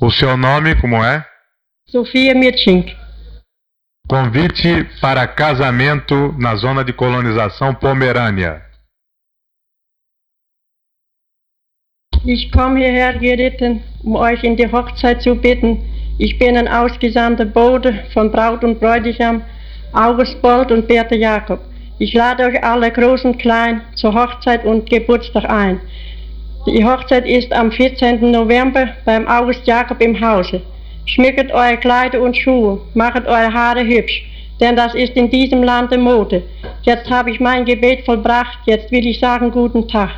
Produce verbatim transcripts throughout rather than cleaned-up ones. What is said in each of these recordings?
O seu nome como é? Sofia Mirtschink. Convite para casamento na zona de colonização Pomerânia. Ich komme hierher geritten, um euch in die Hochzeit zu bitten. Ich bin ein ausgesandter Bote von Braut und Bräutigam, August Bold und Bertha Jakob. Ich lade euch alle, groß und klein, zur Hochzeit und Geburtstag ein. Die Hochzeit ist am vierzehnten November beim August Jakob im Hause. Schmückt eure Kleider und Schuhe, macht eure Haare hübsch, denn das ist in diesem Lande Mode. Jetzt habe ich mein Gebet vollbracht, jetzt will ich sagen guten Tag.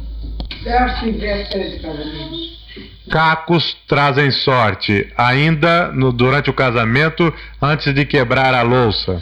Cacos trazem sorte, ainda no, durante o casamento, antes de quebrar a louça.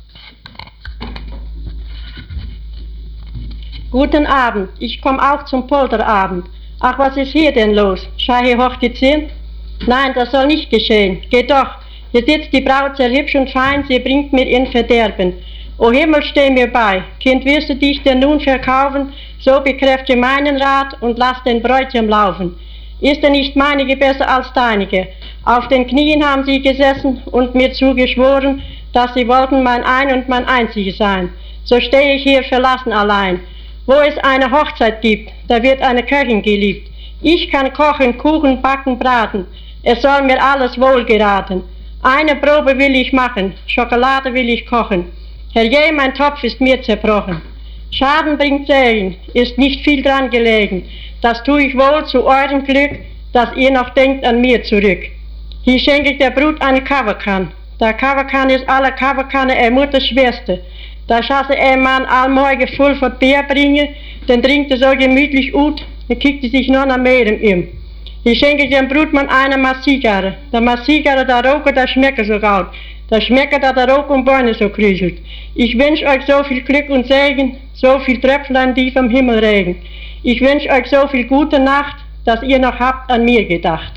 Guten Abend, ich komme auch zum Polterabend. Ach, was ist hier denn los? Schau hier hoch die Zinn? Nein, das soll nicht geschehen. Geht doch, hier sitzt die Braut sehr hübsch und fein, sie bringt mir in Verderben. O Himmel, steh mir bei, Kind, wirst du dich denn nun verkaufen? So bekräftige meinen Rat und lass den Bräutigam laufen. Ist denn nicht meinige besser als deinige? Auf den Knien haben sie gesessen und mir zugeschworen, dass sie wollten mein Ein und mein Einzige sein. So stehe ich hier verlassen allein. Wo es eine Hochzeit gibt, da wird eine Köchin geliebt. Ich kann kochen, Kuchen, backen, braten. Es soll mir alles wohl geraten. Eine Probe will ich machen, Schokolade will ich kochen. Herrje, mein Topf ist mir zerbrochen. Schaden bringt Segen, ist nicht viel dran gelegen. Das tue ich wohl zu eurem Glück, dass ihr noch denkt an mir zurück. Hier schenke ich der Brut eine Kavakan. Der Kavakan ist alle Kavakanne er Mutters Schwester. Da schasse er man allmorgen voll von Bier bringen, dann trinkt er so gemütlich ut, dann kickt er sich noch nach mehr im ihm. Hier schenke ich dem Brutmann eine Massigare. Der Massigare, der Roker, der schmeckt so gut. Der schmeckt, dass der Rauch um Beine so krüselt. Ich wünsche euch so viel Glück und Segen, so viel Tröpflein, die vom Himmel regen. Ich wünsche euch so viel gute Nacht, dass ihr noch habt an mir gedacht.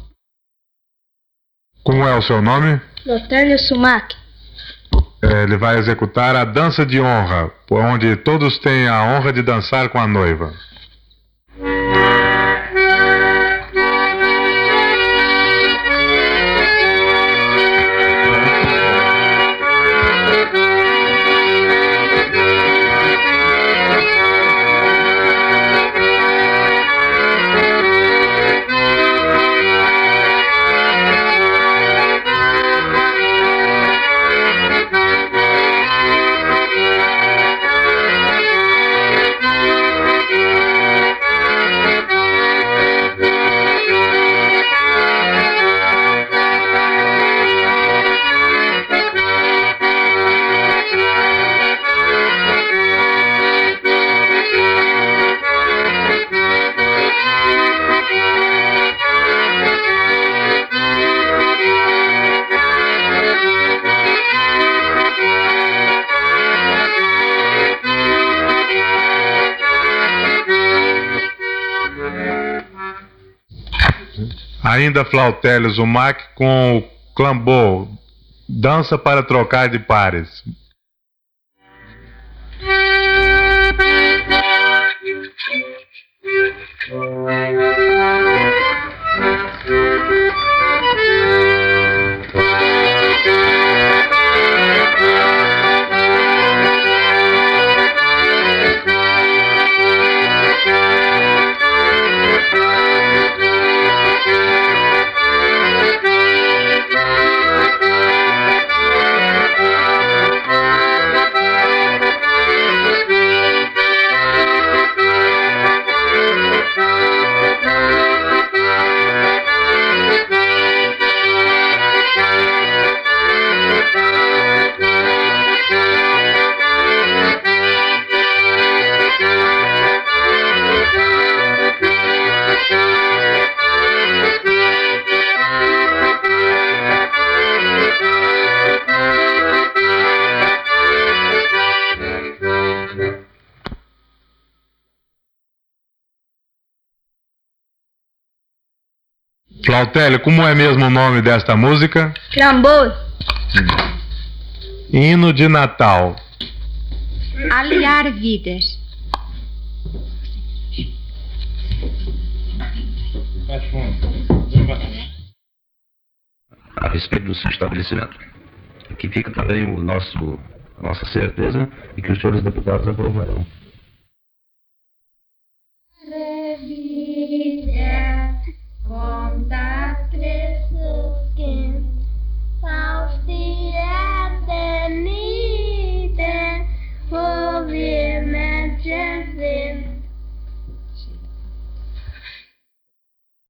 Como é o seu nome? Lotélio Sumac. Ele vai executar a dança de honra, onde todos têm a honra de dançar com a noiva. Ainda Flautélio Zumac com o clambô, dança para trocar de pares. Flautélio, como é mesmo o nome desta música? Clambô. Hino de Natal. Aliar vidas. Mais fundo. respeito do seu estabelecimento. Aqui fica também o nosso, a nossa certeza de que os senhores deputados aprovarão.